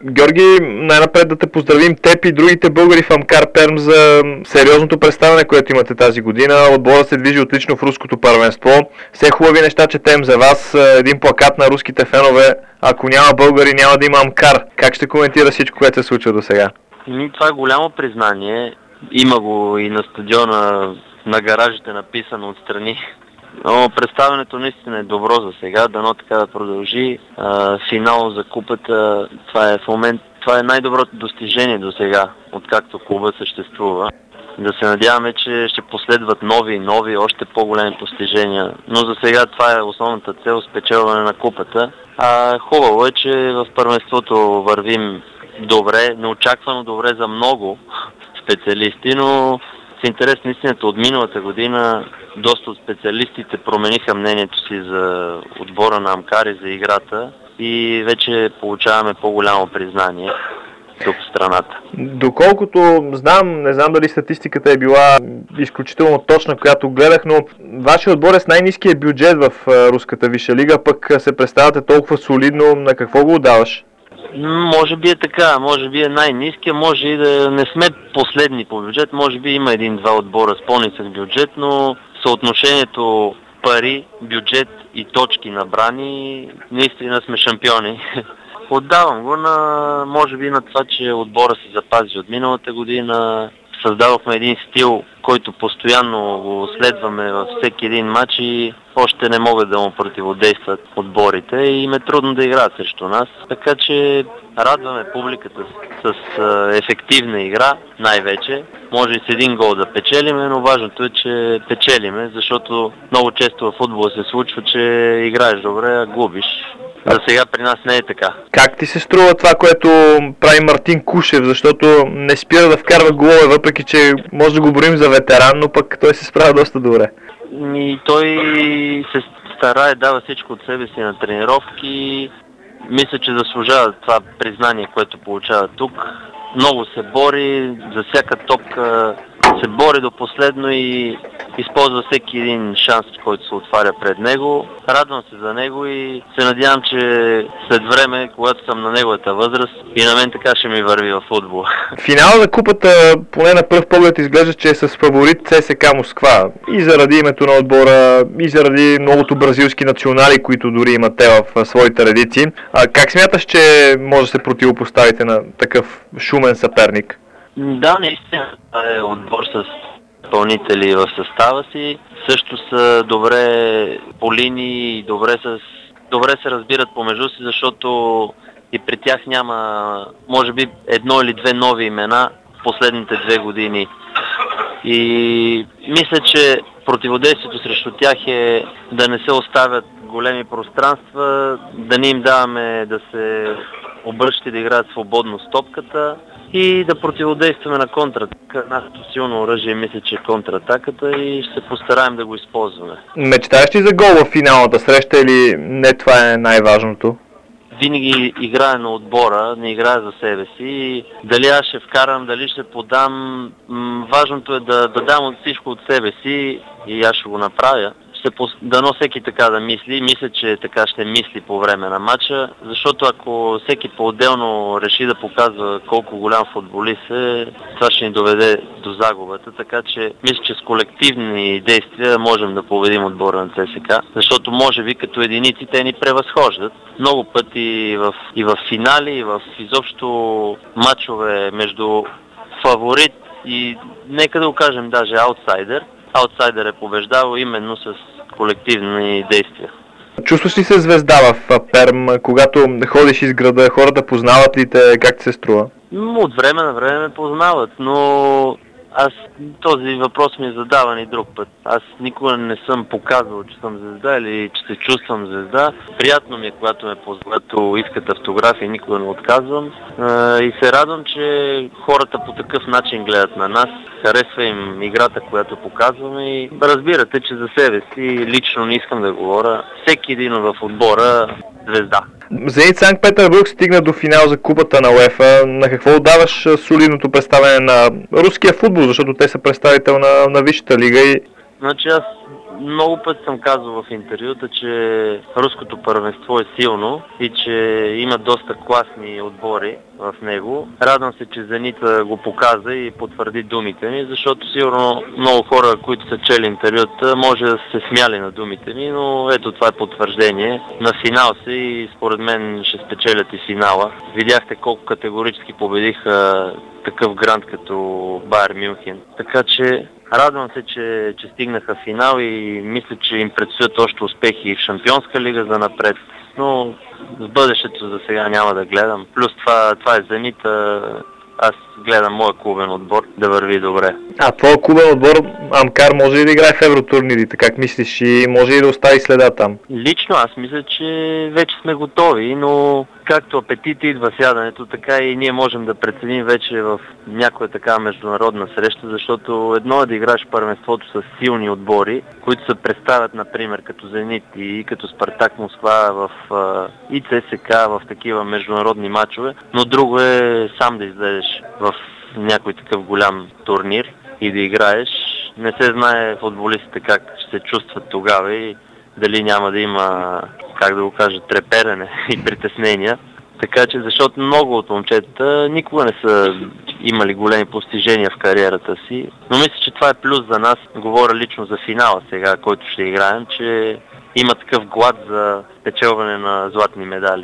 Георги, най-напред да те поздравим теб и другите българи в Амкар Перм за сериозното представяне, което имате тази година. Отборът се движи отлично в руското първенство. Все хубави неща четем за вас. Един плакат на руските фенове: ако няма българи, няма да има Амкар. Как ще коментира всичко, което се случва до сега? Това е голямо признание. Има го и на стадиона, на гаражите написано отстрани. Но представянето наистина е добро за сега, дано така да продължи. Финал за купата, това е най-доброто достижение до сега, откакто клубът съществува. Да се надяваме, че ще последват нови, още по-големи постижения. Но за сега това е основната цел, спечелване на купата. Хубаво е, че в първенството вървим добре, неочаквано добре за много специалисти, но с интерес на истината от миналата година доста от специалистите промениха мнението си за отбора на Амкар и за играта и вече получаваме по-голямо признание тук в страната. Доколкото знам, не знам дали статистиката е била изключително точна, която гледах, но вашия отбор е с най-ниския бюджет в руската висша лига, пък се представяте толкова солидно, на какво го отдаваш? Може би е така, може би е най-ниския, може и да не сме последни по бюджет, може би има един-два отбора с по-нисък бюджет, но съотношението пари, бюджет и точки набрани, наистина сме шампиони. Отдавам го може би на това, че отбора се запази от миналата година. Създавахме един стил, който постоянно го следваме във всеки един матч и още не могат да му противодействат отборите и им е трудно да играят срещу нас. Така че радваме публиката с ефективна игра най-вече. Може и с един гол да печелиме, но важното е, че печелиме, защото много често в футбола се случва, че играеш добре, а губиш. За сега при нас не е така. Как ти се струва това, което прави Мартин Кушев, защото не спира да вкарва голове, въпреки че може да го борим за ветеран, но пък той се справя доста добре. И той се старае, дава всичко от себе си на тренировки. Мисля, че заслужава това признание, което получава тук. Много се бори, за всяка топка се бори до последно и използва всеки един шанс, който се отваря пред него. Радвам се за него и се надявам, че след време, когато съм на неговата възраст, и на мен така ще ми върви във футбола. Финала на купата, поне на пръв поглед, изглежда, че е с фаворит ЦСКА Москва. И заради името на отбора, и заради многото бразилски национали, които дори имат те в своите редици. Как смяташ, че може да се противопоставите на такъв шумен съперник? Да, наистина е отбор с изпълнители в състава си. Също са добре по линии и добре се разбират помежду си, защото и при тях няма, може би, едно или две нови имена в последните 2 години. И мисля, че противодействието срещу тях е да не се оставят големи пространства, да не им даваме да се обръщат и да играят свободно с топката и да противодействаме на контратака. Нашето силно оръжие мисля, че е контратаката и ще се постараем да го използваме. Мечтаеш ли за гол в финалната среща или не това е най-важното? Винаги играе на отбора, не играе за себе си. Дали аз ще вкарам, дали ще подам, важното е да дам от всичко от себе си и аз ще го направя. Дано всеки така да мисли. Мисля, че така ще мисли по време на матча, защото ако всеки по-отделно реши да показва колко голям футболист е, това ще ни доведе до загубата. Така че мисля, че с колективни действия можем да победим отбора на ЦСКА, защото може би като единици те ни превъзхождат. Много пъти и в финали, и в изобщо матчове между фаворит и нека да го кажем даже аутсайдер. Аутсайдер е побеждавал именно с колективни действия. Чувстваш ли се звезда в Перм, когато ходиш из града, хората познават ли те, как ти се струва? От време на време ме познават, но този въпрос ми е задаван и друг път. Аз никога не съм показвал, че съм звезда или че се чувствам звезда. Приятно ми е, когато искат автографии, никога не отказвам. И се радвам, че хората по такъв начин гледат на нас. Харесва им играта, която показваме и разбирате, че за себе си лично не искам да говоря. Всеки един в отбора звезда. Зенит Санкт Петербург стигна до финал за купата на УЕФА. На какво отдаваш солидното представяне на руския футбол, защото те са представител на висшата лига? Значи аз много път съм казал в интервюта, че руското първенство е силно и че има доста класни отбори в него. Радвам се, че Зенит го показа и потвърди думите ми, защото сигурно много хора, които са чели интервюта, може да се смяли на думите ми, но ето това е потвърждение. На финал се и според мен ще спечелят и финала. Видяхте колко категорически победиха такъв грант като Байер Мюнхен. Така че радвам се, че стигнаха финал и мисля, че им предстоят още успехи в Шампионска лига за напред. Но в бъдещето за сега няма да гледам. Плюс това е Зенит. Аз гледам моя клубен отбор да върви добре. А твой клубен отбор Амкар може ли да играе в евротурнирите? Как мислиш, и може ли да остави следа там? Лично аз мисля, че вече сме готови, но както апетит идва сядането, така и ние можем да преценим вече в някоя така международна среща, защото едно е да играеш първенството с силни отбори, които се представят, например, като Зенит и като Спартак Москва в и ЦСК в такива международни мачове, но друго е сам да излезеш в някой такъв голям турнир и да играеш. Не се знае футболистите как ще се чувстват тогава и дали няма да има, как да го кажа, треперене и притеснения. Така че, защото много от момчетата никога не са имали големи постижения в кариерата си, но мисля, че това е плюс за нас. Говоря лично за финала сега, който ще играем, че има такъв глад за спечелване на златни медали.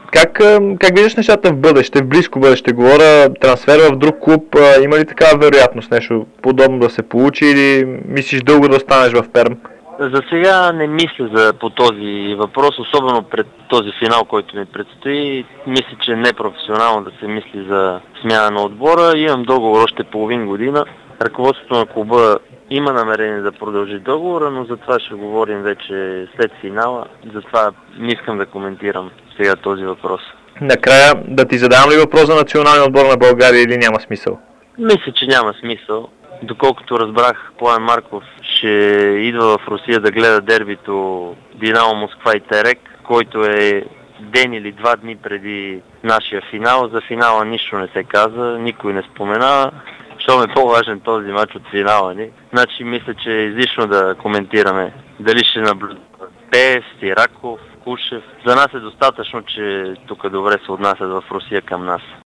Как виждаш нещата в бъдеще, в близко бъдеще? Говоря, трансфер в друг клуб, има ли такава вероятност нещо подобно да се получи или мислиш дълго да останеш в Перм? За сега не мисля по този въпрос, особено пред този финал, който ми предстои. Мисля, че не е професионално да се мисли за смяна на отбора. Имам договор още половин година. Ръководството на клуба има намерение да продължи договора, но за това ще говорим вече след финала. Затова не искам да коментирам сега този въпрос. Накрая да ти задавам ли въпрос за националния отбор на България или няма смисъл? Мисля, че няма смисъл. Доколкото разбрах, Пламен Марков ще идва в Русия да гледа дербито Динамо Москва и Терек, който е ден или 2 дни преди нашия финал. За финала нищо не се каза, никой не спомена. Щом е по-важен този матч от финала ни. Значи мисля, че е излишно да коментираме дали ще наблюдава Пев, Сираков, Кушев. За нас е достатъчно, че тук добре се отнасят в Русия към нас.